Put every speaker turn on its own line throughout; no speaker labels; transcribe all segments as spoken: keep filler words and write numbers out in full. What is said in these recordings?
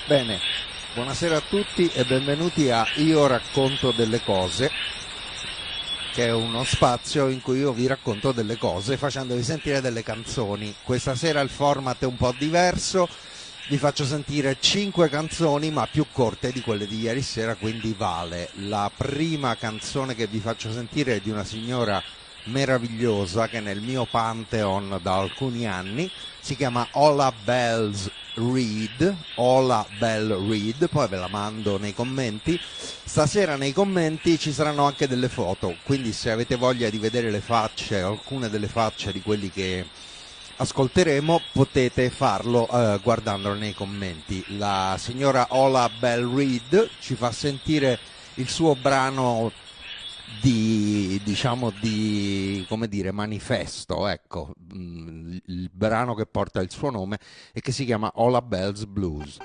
Bene, buonasera a tutti e benvenuti a Io racconto delle cose, che è uno spazio in cui io vi racconto delle cose facendovi sentire delle canzoni. Questa sera il format è un po' diverso, vi faccio sentire cinque canzoni ma più corte di quelle di ieri sera, quindi vale. La prima canzone che vi faccio sentire è di una signora meravigliosa che è nel mio Pantheon da alcuni anni, si chiama Ola Bells Reed, Ola Bell Reed, poi ve la mando nei commenti. Stasera nei commenti ci saranno anche delle foto, quindi se avete voglia di vedere le facce, alcune delle facce di quelli che ascolteremo, potete farlo eh, guardandolo nei commenti. La signora Ola Bell Reed ci fa sentire il suo brano di, diciamo, di, come dire, manifesto, ecco, il, il brano che porta il suo nome e che si chiama Ola Bells Blues.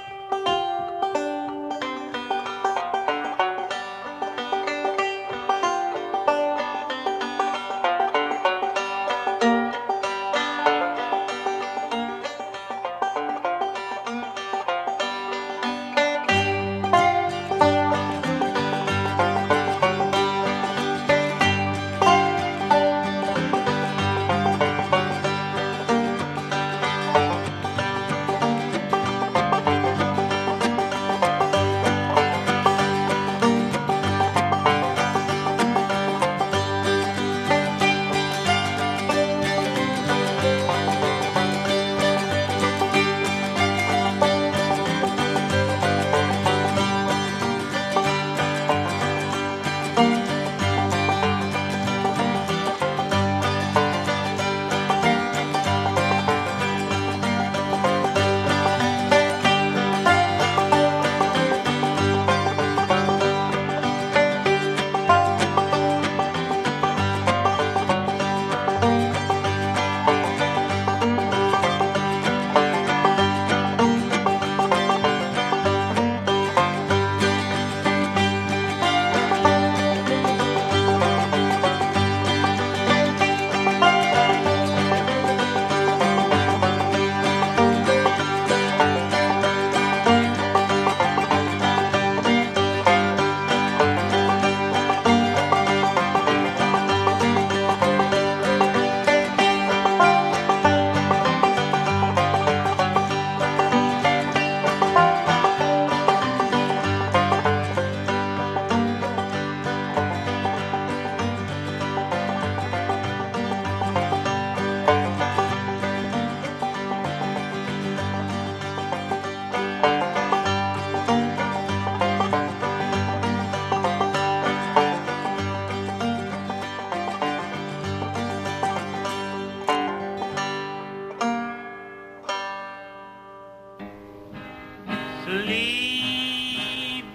Sleep,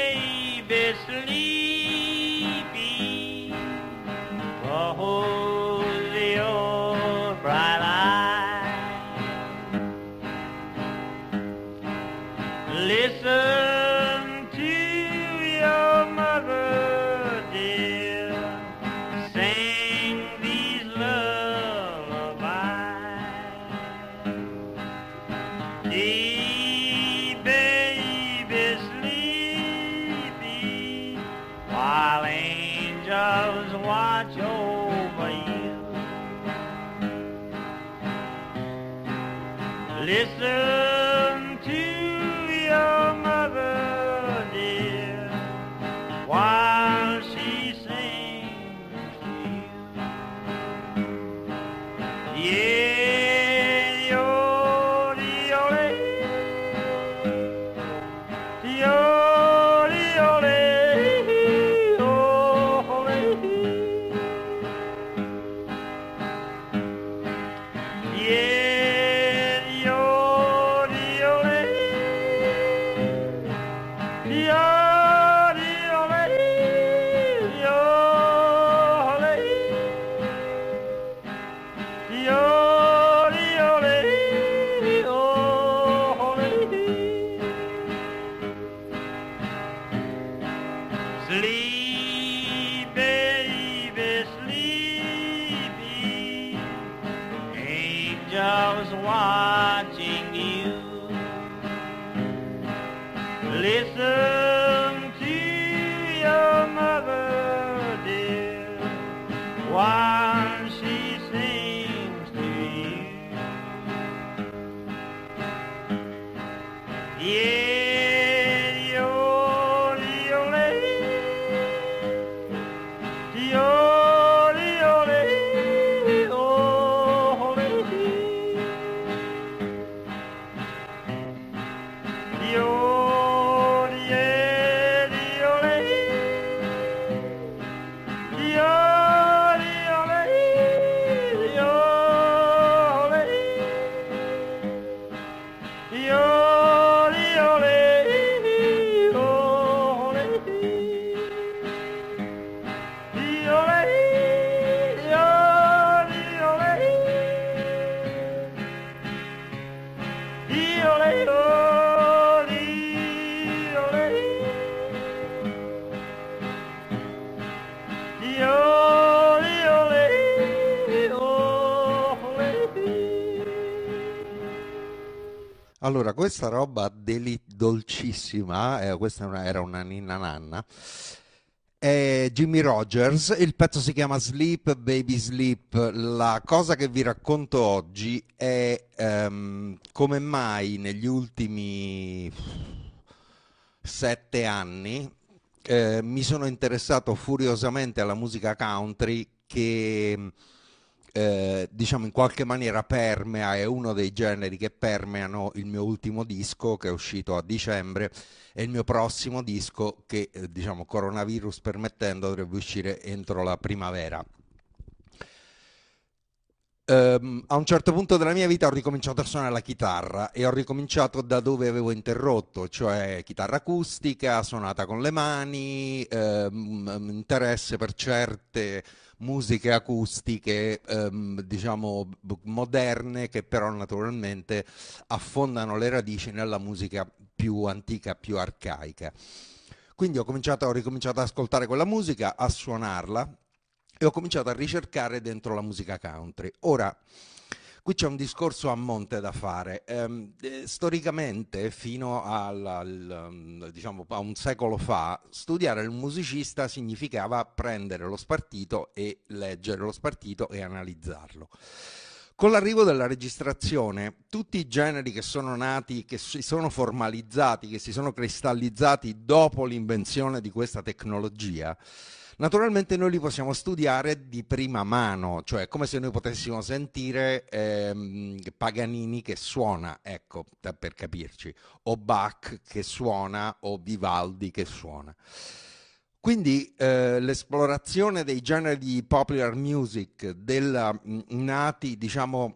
baby, sleepy. Close your bright eyes. Listen to your mother, dear. Sing these lullabies. Deep, baby, sleepy, while angels watch over you. Listen to your mother, dear, while she sings to you. Yeah, yo, yo, yo, yo, yeah, yo, yo, Sleep, baby, sleepy. Angels watching you. Listen to your mother, dear, while she sings to you. Yeah, yo, yo, yo, yo, oh, yo.
Allora, questa roba deli- dolcissima, eh, questa era una, era una ninna nanna, è Jimmy Rogers, il pezzo si chiama Sleep, Baby Sleep. La cosa che vi racconto oggi è ehm, come mai negli ultimi sette anni eh, mi sono interessato furiosamente alla musica country che eh, diciamo in qualche maniera permea, è uno dei generi che permeano il mio ultimo disco che è uscito a dicembre e il mio prossimo disco che eh, diciamo coronavirus permettendo dovrebbe uscire entro la primavera. Ehm, a un certo punto della mia vita ho ricominciato a suonare la chitarra e ho ricominciato da dove avevo interrotto, cioè chitarra acustica, suonata con le mani, ehm, interesse per certe musiche acustiche, ehm, diciamo b- moderne, che però naturalmente affondano le radici nella musica più antica, più arcaica. Quindi ho cominciato, ho ricominciato ad ascoltare quella musica, a suonarla e ho cominciato a ricercare dentro la musica country. Ora, qui c'è un discorso a monte da fare. Ehm, eh, storicamente, fino al, al, um, diciamo, a un secolo fa, studiare il musicista significava prendere lo spartito e leggere lo spartito e analizzarlo. Con l'arrivo della registrazione, tutti i generi che sono nati, che si sono formalizzati, che si sono cristallizzati dopo l'invenzione di questa tecnologia, naturalmente noi li possiamo studiare di prima mano, cioè come se noi potessimo sentire ehm, Paganini che suona, ecco, per capirci, o Bach che suona, o Vivaldi che suona. Quindi eh, l'esplorazione dei generi di popular music della, mh, nati, diciamo,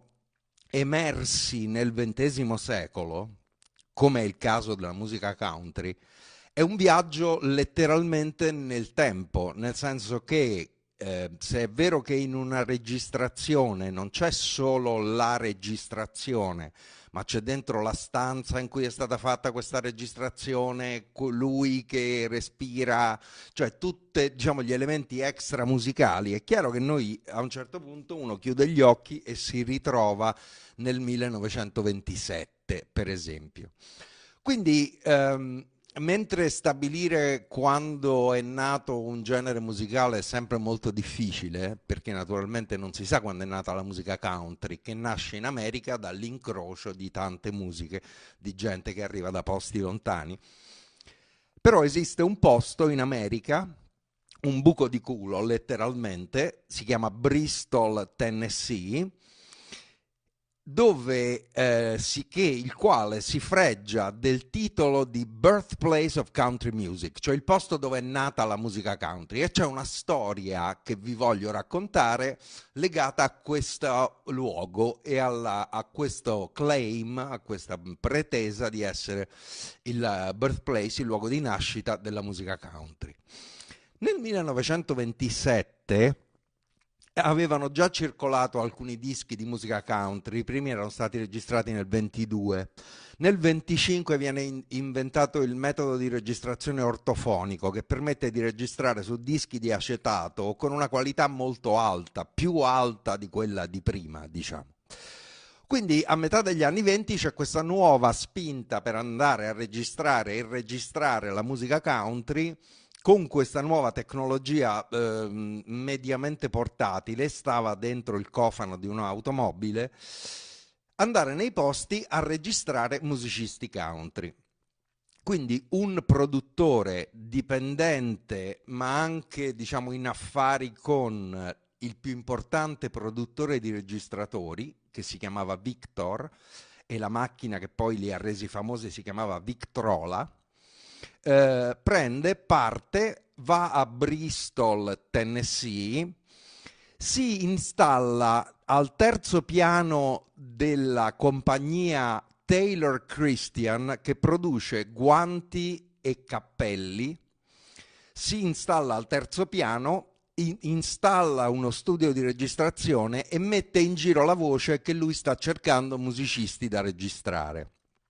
emersi nel ventesimo secolo, come è il caso della musica country, è un viaggio letteralmente nel tempo, nel senso che eh, se è vero che in una registrazione non c'è solo la registrazione, ma c'è dentro la stanza in cui è stata fatta questa registrazione, colui che respira, cioè tutti diciamo, gli elementi extra musicali, è chiaro che noi a un certo punto uno chiude gli occhi e si ritrova nel millenovecentoventisette, per esempio. Quindi ehm, mentre stabilire quando è nato un genere musicale è sempre molto difficile, perché naturalmente non si sa quando è nata la musica country, che nasce in America dall'incrocio di tante musiche, di gente che arriva da posti lontani. Però esiste un posto in America, un buco di culo letteralmente, si chiama Bristol, Tennessee, dove eh, si, che, il quale si freggia del titolo di Birthplace of Country Music, cioè il posto dove è nata la musica country, e c'è una storia che vi voglio raccontare legata a questo luogo e alla, a questo claim, a questa pretesa di essere il birthplace, il luogo di nascita della musica country. Nel millenovecentoventisette avevano già circolato alcuni dischi di musica country, i primi erano stati registrati nel ventidue. Nel venticinque viene in- inventato il metodo di registrazione ortofonico che permette di registrare su dischi di acetato con una qualità molto alta, più alta di quella di prima, diciamo. Quindi a metà degli anni venti c'è questa nuova spinta per andare a registrare e registrare la musica country con questa nuova tecnologia eh, mediamente portatile, stava dentro il cofano di un'automobile, andare nei posti a registrare musicisti country. Quindi un produttore dipendente, ma anche diciamo in affari con il più importante produttore di registratori, che si chiamava Victor, e la macchina che poi li ha resi famosi si chiamava Victrola, eh, prende, parte, va a Bristol, Tennessee, si installa al terzo piano della compagnia Taylor Christian, che produce guanti e cappelli, si installa al terzo piano, in- installa uno studio di registrazione e mette in giro la voce che lui sta cercando musicisti da registrare.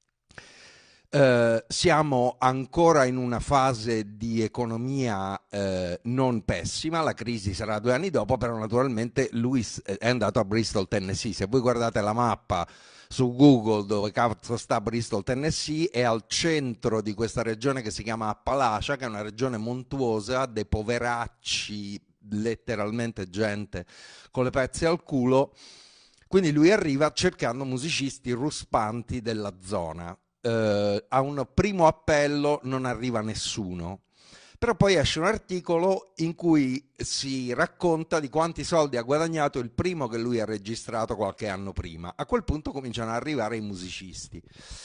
Eh, siamo ancora in una fase di economia eh, non pessima, la crisi sarà due anni dopo, però naturalmente lui è andato a Bristol, Tennessee. Se voi guardate la mappa su Google dove cazzo sta Bristol, Tennessee, è al centro di questa regione che si chiama Appalachia, che è una regione montuosa, dei poveracci, letteralmente gente con le pezze al culo. Quindi lui arriva cercando musicisti ruspanti della zona. Uh, a un primo appello non arriva nessuno, però poi esce un articolo in cui si racconta di quanti soldi ha guadagnato il primo che lui ha registrato qualche anno prima. A quel punto cominciano ad arrivare i musicisti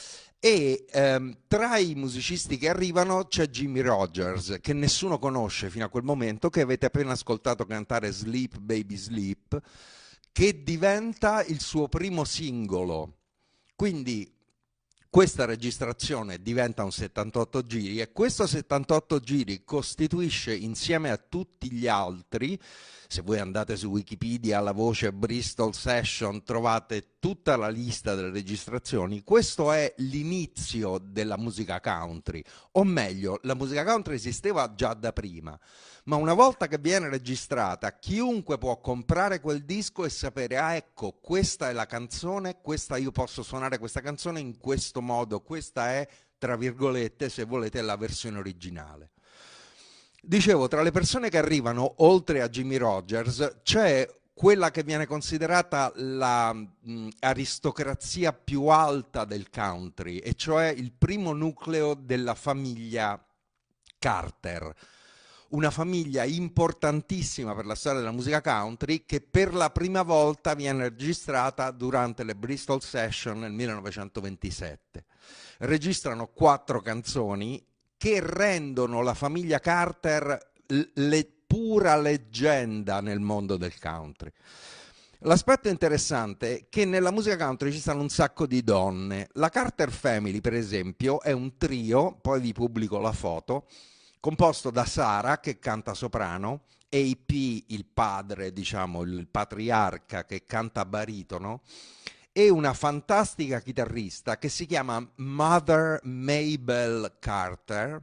e um, tra i musicisti che arrivano c'è Jimmie Rodgers, che nessuno conosce fino a quel momento, che avete appena ascoltato cantare Sleep Baby Sleep, che diventa il suo primo singolo. Quindi questa registrazione diventa un settantotto giri e questo settantotto giri costituisce, insieme a tutti gli altri, se voi andate su Wikipedia alla voce Bristol Session trovate tutta la lista delle registrazioni, questo è l'inizio della musica country, o meglio, la musica country esisteva già da prima, ma una volta che viene registrata chiunque può comprare quel disco e sapere, ah ecco, questa è la canzone, questa io posso suonare questa canzone in questo modo, questa è, tra virgolette, se volete, la versione originale. Dicevo, tra le persone che arrivano, oltre a Jimmie Rodgers, c'è quella che viene considerata la mh, aristocrazia più alta del country, e cioè il primo nucleo della famiglia Carter. Una famiglia importantissima per la storia della musica country, che per la prima volta viene registrata durante le Bristol Session nel millenovecentoventisette. Registrano quattro canzoni che rendono la famiglia Carter le pura leggenda nel mondo del country. L'aspetto interessante è che nella musica country ci stanno un sacco di donne. La Carter Family, per esempio, è un trio, poi vi pubblico la foto, composto da Sara, che canta soprano, A P, il padre, diciamo, il patriarca, che canta baritono, e una fantastica chitarrista che si chiama Mother Mabel Carter,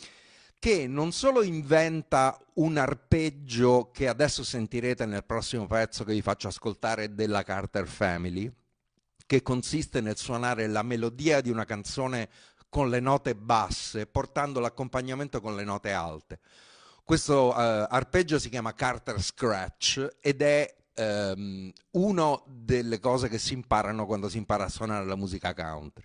che non solo inventa un arpeggio che adesso sentirete nel prossimo pezzo che vi faccio ascoltare della Carter Family, che consiste nel suonare la melodia di una canzone con le note basse, portando l'accompagnamento con le note alte. Questo uh, arpeggio si chiama Carter Scratch ed è um, una delle cose che si imparano quando si impara a suonare la musica country.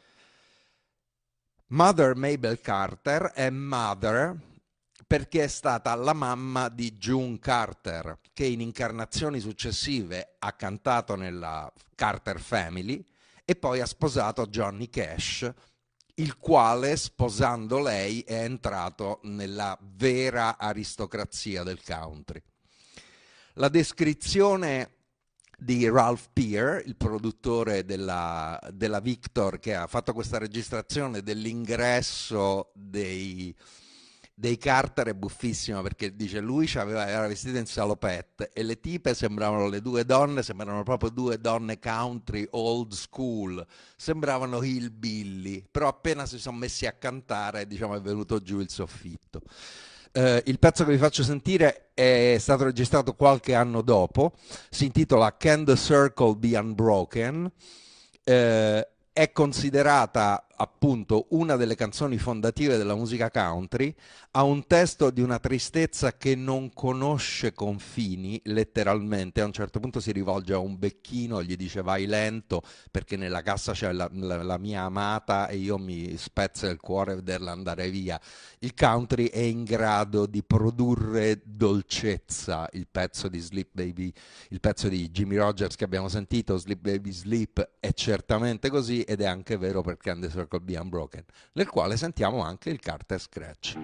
Mother Mabel Carter è Mother perché è stata la mamma di June Carter, che in incarnazioni successive ha cantato nella Carter Family e poi ha sposato Johnny Cash, il quale, sposando lei, è entrato nella vera aristocrazia del country. La descrizione di Ralph Peer, il produttore della, della Victor, che ha fatto questa registrazione dell'ingresso dei, dei Carter, è buffissima, perché dice lui aveva, era vestito in salopette e le tipe sembravano, le due donne sembravano proprio due donne country old school, sembravano hillbilly, però appena si sono messi a cantare, diciamo, è venuto giù il soffitto. Eh, il pezzo che vi faccio sentire è stato registrato qualche anno dopo, si intitola Can the Circle Be Unbroken? Eh, è considerata appunto una delle canzoni fondative della musica country, ha un testo di una tristezza che non conosce confini, letteralmente. A un certo punto si rivolge a un becchino, gli dice vai lento perché nella cassa c'è la, la- la mia amata e io mi spezza il cuore vederla andare via. Il country è in grado di produrre dolcezza. Il pezzo di Sleep Baby, il pezzo di Jimmy Rogers che abbiamo sentito, Sleep Baby Sleep, è certamente così, ed è anche vero per Can the Circle Be Unbroken, nel quale sentiamo anche il Carter Scratch.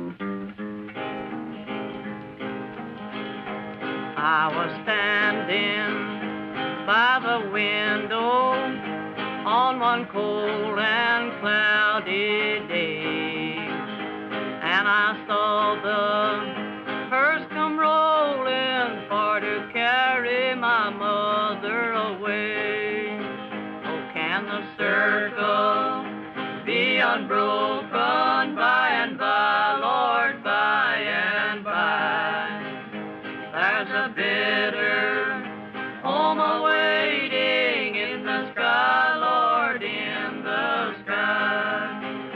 I was standing by the window on one cold and cloudy day, and I saw the hearse come rolling for to carry my mother away. Oh, can the circle be unbroken by and by, Lord, by and by? There's a bitter home awaiting in the sky, Lord, in the sky.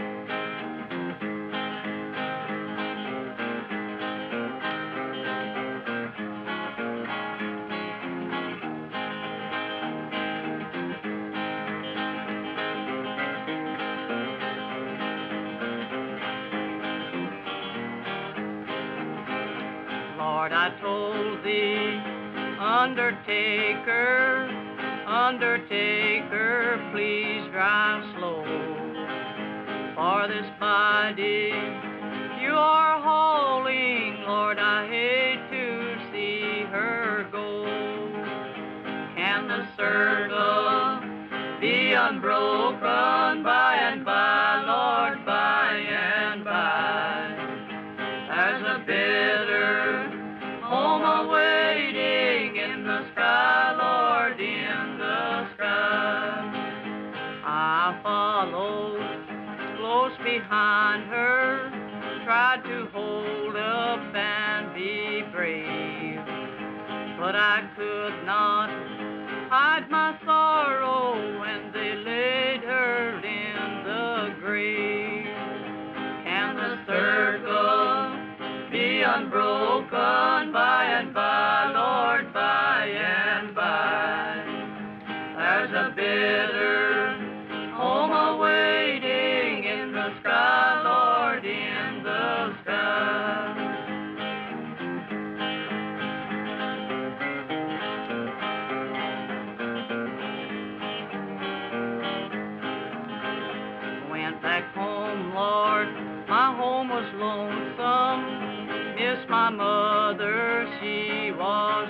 Lord, I told thee, Undertaker, Undertaker, please drive slow. For this body you are hauling, Lord, I hate to see her go. Can the circle be unbroken by and by, Lord, by and by? There's a bitter home awaiting in the sky, Lord, in the sky. I followed close behind her, tried to hold up and be brave, but I could not hide my sorrow when they laid her in the grave. Can the circle be unbroken by and by, Lord, by and by? There's a bitter home awaiting in the sky, Lord, in the sky. Went back home, Lord, my home was lonesome. Miss my mother, she was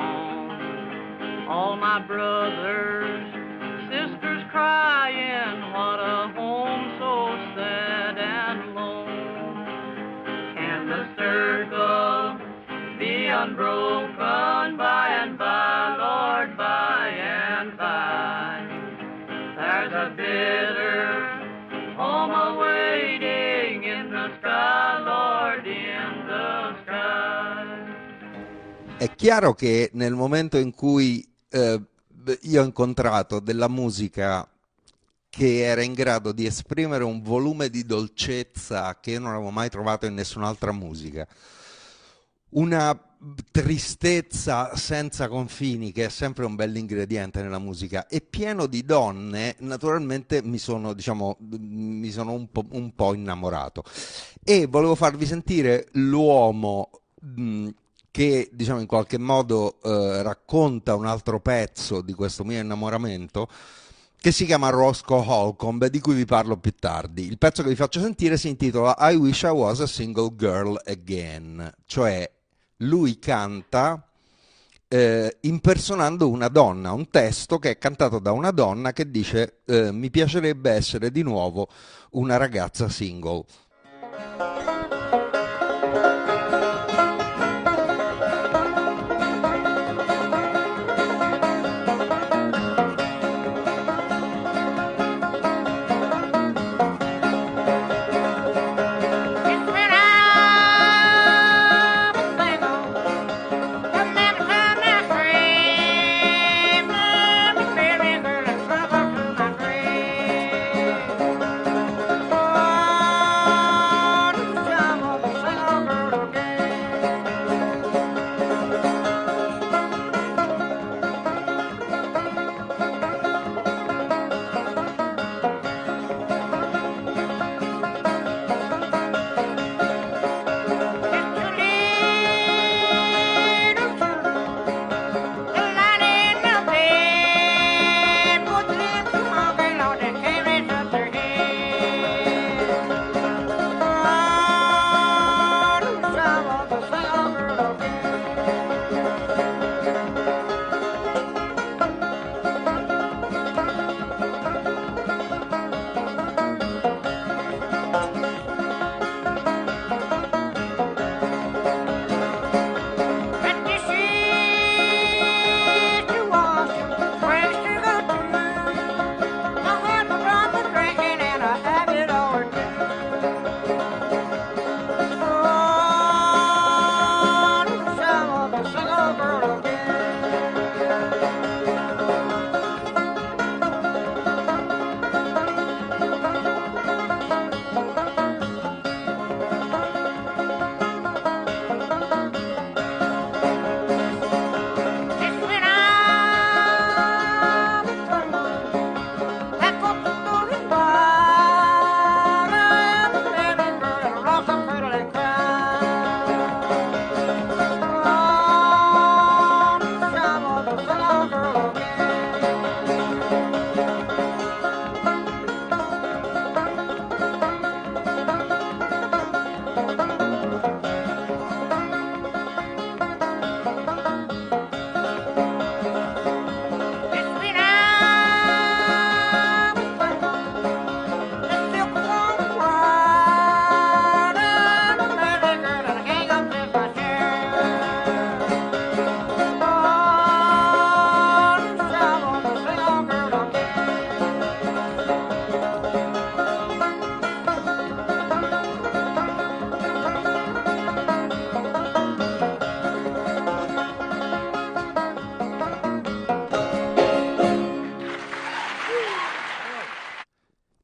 gone. All my brothers, sisters crying, what a home so sad and lone. Can the circle be unbroken by and by, Lord, by and by? There's a bitter home awaiting in the sky, Lord, in the sky.
È chiaro che nel momento in cui eh, io ho incontrato della musica che era in grado di esprimere un volume di dolcezza che io non avevo mai trovato in nessun'altra musica, una tristezza senza confini, che è sempre un bell'ingrediente nella musica, e pieno di donne, naturalmente mi sono, diciamo, mi sono un po', un po' innamorato. E volevo farvi sentire l'uomo mh, che, diciamo, in qualche modo eh, racconta un altro pezzo di questo mio innamoramento, che si chiama Roscoe Holcomb, di cui vi parlo più tardi. Il pezzo che vi faccio sentire si intitola I Wish I Was a Single Girl Again, cioè lui canta eh, impersonando una donna, un testo che è cantato da una donna che dice eh, mi piacerebbe essere di nuovo una ragazza single.
It's when I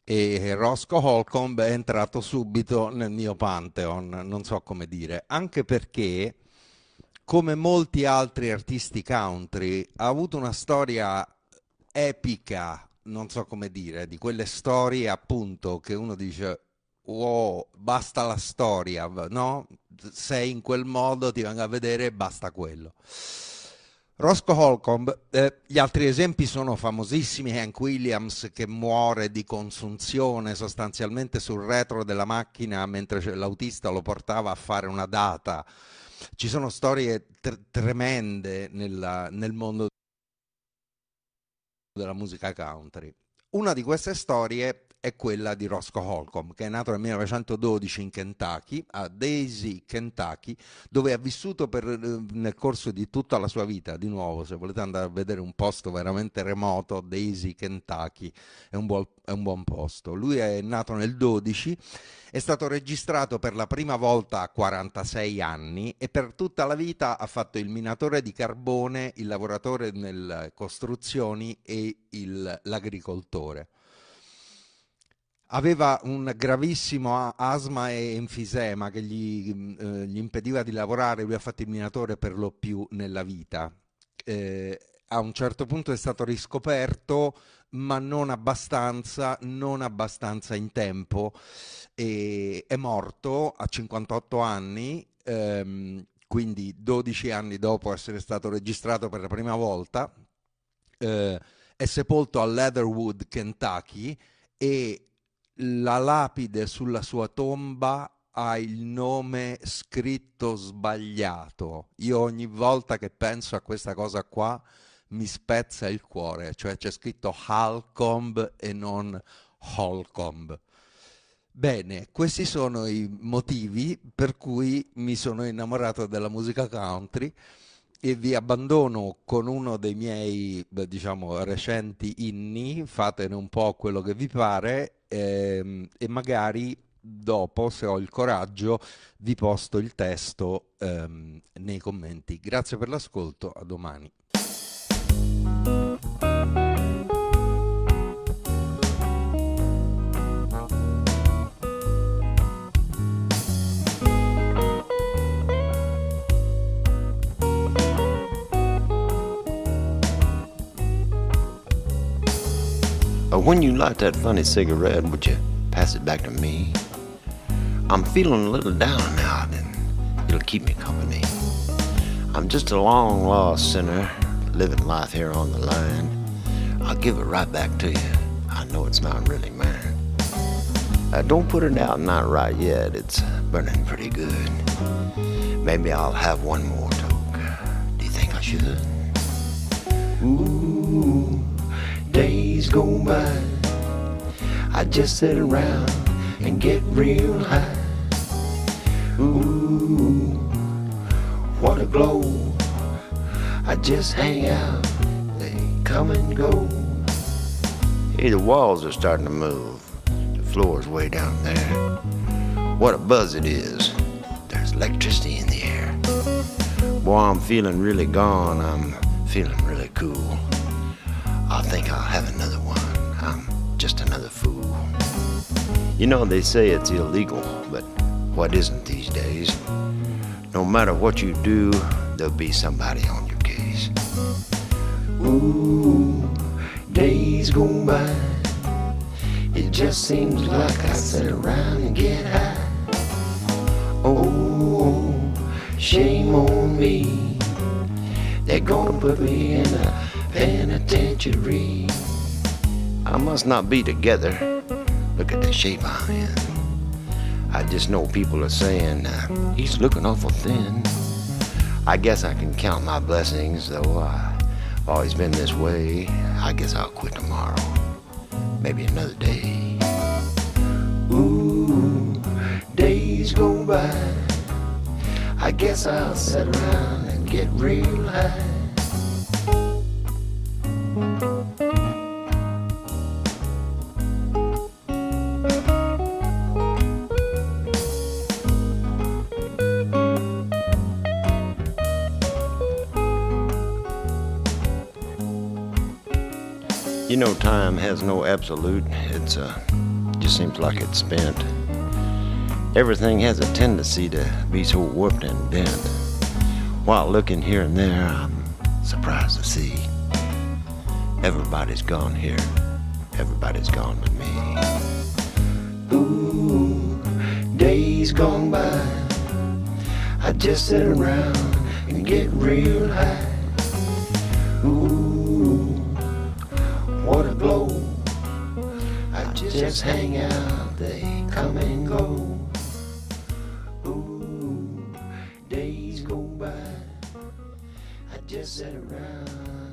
e Roscoe Holcomb è entrato subito nel mio pantheon, non so come dire, anche perché, come molti altri artisti country, ha avuto una storia epica, non so come dire, di quelle storie appunto che uno dice wow, basta la storia, no? Sei in quel modo, ti vengo a vedere e basta quello. Roscoe Holcomb, eh, gli altri esempi sono famosissimi: Hank Williams che muore di consunzione sostanzialmente sul retro della macchina mentre l'autista lo portava a fare una data. Ci sono storie tre- tremende nella, nel mondo della musica country. Una di queste storie è quella di Roscoe Holcomb, che è nato nel millenovecentododici in Kentucky, a Daisy, Kentucky, dove ha vissuto per, nel corso di tutta la sua vita. Di nuovo, se volete andare a vedere un posto veramente remoto, Daisy, Kentucky, è un buon, è un buon posto. Lui è nato nel dodici, è stato registrato per la prima volta a quarantasei anni e per tutta la vita ha fatto il minatore di carbone, il lavoratore nelle costruzioni e il, l'agricoltore. Aveva un gravissimo asma e enfisema che gli, eh, gli impediva di lavorare. Lui ha fatto il minatore per lo più nella vita. Eh, a un certo punto è stato riscoperto, ma non abbastanza, non abbastanza in tempo, e è morto a cinquantotto anni, ehm, quindi dodici anni dopo essere stato registrato per la prima volta. Eh, è sepolto a Leatherwood, Kentucky, e la lapide sulla sua tomba ha il nome scritto sbagliato. Io ogni volta che penso a questa cosa qua mi spezza il cuore, cioè c'è scritto Holcomb e non Holcomb. Bene, questi sono i motivi per cui mi sono innamorato della musica country e vi abbandono con uno dei miei, diciamo, recenti inni. Fatene un po' quello che vi pare, ehm, e magari dopo, se ho il coraggio, vi posto il testo ehm, nei commenti. Grazie per l'ascolto, a domani.
When you light that funny cigarette, would you pass it back to me? I'm feeling a little down now, and it'll keep me company. I'm just a long lost sinner, living life here on the line. I'll give it right back to you. I know it's not really mine. Uh, don't put it out, not right yet. It's burning pretty good. Maybe I'll have one more toke. Do you think I should? Ooh. Days go by, I just sit around and get real high. Ooh, what a glow. I just hang out, they come and go. Hey, the walls are starting to move. The floor's way down there. What a buzz it is. There's electricity in the air. Boy, I'm feeling really gone. I'm feeling really cool. I think I'll have another one. I'm just another fool. You know, they say it's illegal, but what isn't these days? No matter what you do, there'll be somebody on your case. Ooh, days go by. It just seems like I sit around and get high. Oh, shame on me. They're gonna put me in a penitentiary. I must not be together. Look at the shape I'm in. I just know people are saying uh, he's looking awful thin. I guess I can count my blessings, though I've always been this way. I guess I'll quit tomorrow, maybe another day. Ooh, days go by. I guess I'll sit around and get real high. You know, time has no absolute. It's a just seems like it's spent. Everything has a tendency to be so warped and bent. While looking here and there, I'm surprised to see everybody's gone here, everybody's gone with me. Ooh, days gone by, I just sit around and get real high. Ooh, what a glow. I just hang out, they come and go. Ooh, days go by, I just sit around